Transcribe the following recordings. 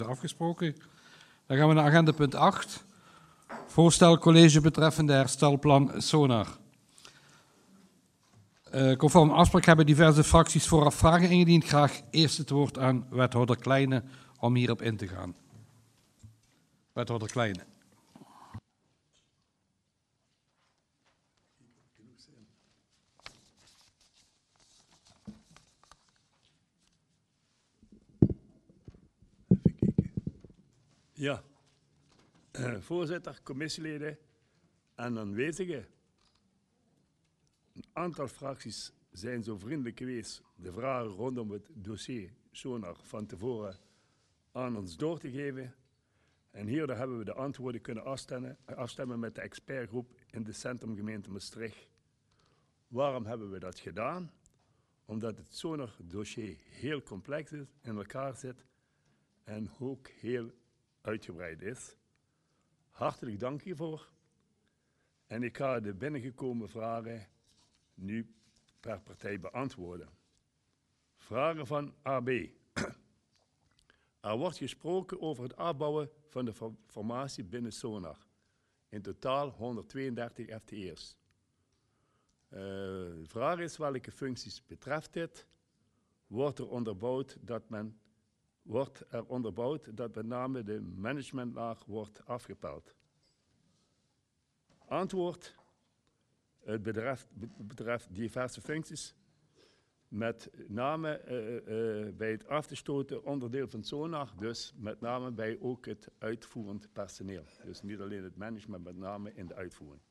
Afgesproken. Dan gaan we naar agenda punt 8. Voorstel college betreffende herstelplan Sonar. Conform afspraak hebben diverse fracties vooraf vragen ingediend. Graag eerst het woord aan wethouder Kleine om hierop in te gaan. Wethouder Kleine. Ja, voorzitter, commissieleden en aanwezigen. Een aantal fracties zijn zo vriendelijk geweest de vragen rondom het dossier Sonar van tevoren aan ons door te geven. En hierdoor hebben we de antwoorden kunnen afstemmen met de expertgroep in de centrumgemeente Maastricht. Waarom hebben we dat gedaan? Omdat het Sonar-dossier heel complex is, in elkaar zit en ook heel uitgebreid is. Hartelijk dank hiervoor. En ik ga de binnengekomen vragen nu per partij beantwoorden. Vragen van AB. Er wordt gesproken over het afbouwen van de formatie binnen Sonar. In totaal 132 FTE's. De vraag is welke functies betreft dit. Wordt er onderbouwd dat met name de managementlaag wordt afgepeld? Antwoord. Het betreft diverse functies, met name bij het af te stoten onderdeel van Sonar, dus met name bij ook het uitvoerend personeel. Dus niet alleen het management, met name in de uitvoering.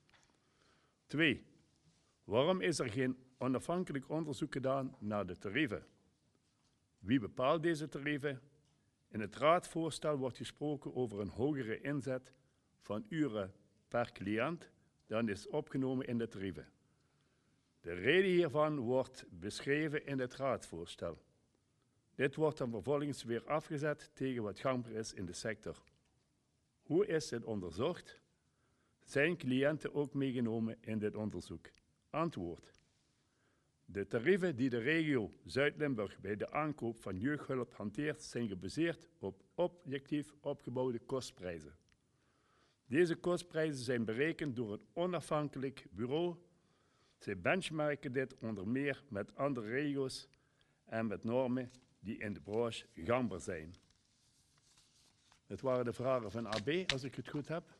2. Waarom is er geen onafhankelijk onderzoek gedaan naar de tarieven? Wie bepaalt deze tarieven? In het raadsvoorstel wordt gesproken over een hogere inzet van uren per cliënt dan is opgenomen in de tarieven. De reden hiervan wordt beschreven in het raadsvoorstel. Dit wordt dan vervolgens weer afgezet tegen wat gangbaar is in de sector. Hoe is dit onderzocht? Zijn cliënten ook meegenomen in dit onderzoek? Antwoord. De tarieven die de regio Zuid-Limburg bij de aankoop van jeugdhulp hanteert zijn gebaseerd op objectief opgebouwde kostprijzen. Deze kostprijzen zijn berekend door een onafhankelijk bureau. Zij benchmarken dit onder meer met andere regio's en met normen die in de branche gangbaar zijn. Dat waren de vragen van AB, als ik het goed heb.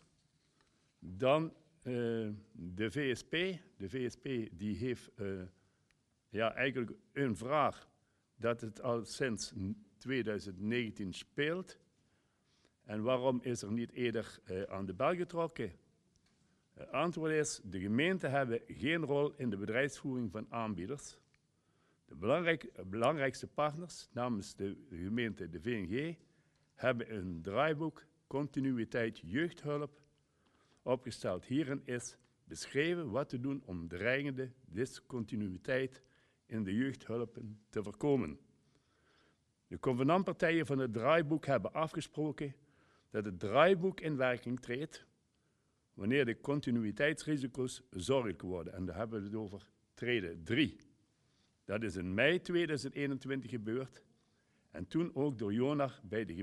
Dan de VSP. De VSP die heeft eigenlijk een vraag dat het al sinds 2019 speelt. En waarom is er niet eerder aan de bel getrokken? Het antwoord is, de gemeenten hebben geen rol in de bedrijfsvoering van aanbieders. De belangrijkste partners namens de gemeente, de VNG, hebben een draaiboek Continuïteit Jeugdhulp opgesteld. Hierin is beschreven wat te doen om dreigende discontinuïteit in de jeugdhulpen te voorkomen. De convenantpartijen van het draaiboek hebben afgesproken dat het draaiboek in werking treedt wanneer de continuïteitsrisico's zorgelijk worden. En daar hebben we het over treden 3. Dat is in mei 2021 gebeurd en toen ook door Jonar bij de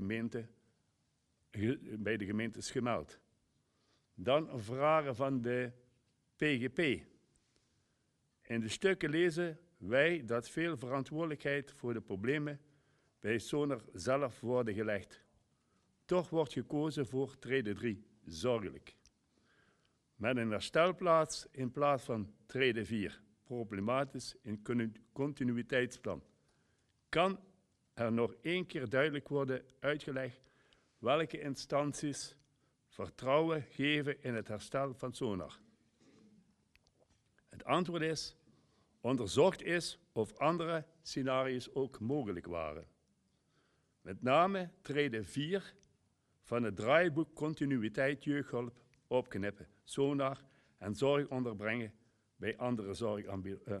gemeentes gemeld. Dan vragen van de PGP. In de stukken lezen wij dat veel verantwoordelijkheid voor de problemen bij Sonar zelf worden gelegd. Toch wordt gekozen voor trede 3, zorgelijk. Met een herstelplaats in plaats van trede 4, problematisch in continuïteitsplan. Kan er nog één keer duidelijk worden uitgelegd welke instanties vertrouwen geven in het herstel van Sonar? Het antwoord is, onderzocht is of andere scenario's ook mogelijk waren. Met name trede 4 van het draaiboek Continuïteit Jeugdhulp opknippen, Sonar en zorg onderbrengen bij andere zorgaanbieders.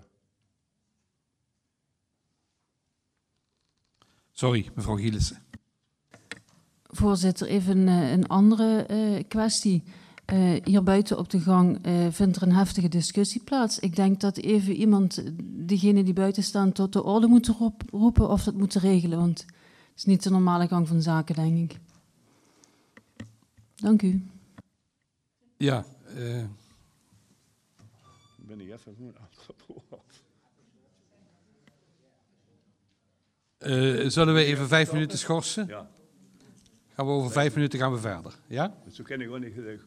Sorry, mevrouw Gielissen. Voorzitter, even een andere kwestie. Hier buiten op de gang vindt er een heftige discussie plaats. Ik denk dat even iemand, degene die buiten staan, tot de orde moet roepen of dat moet regelen. Want is niet de normale gang van zaken, denk ik. Dank u. Ja, Ben ik even gewoon zullen we even 5 minuten schorsen? Ja, Gaan we over 5 minuten gaan we verder, ja? zo ken ik gewoon niet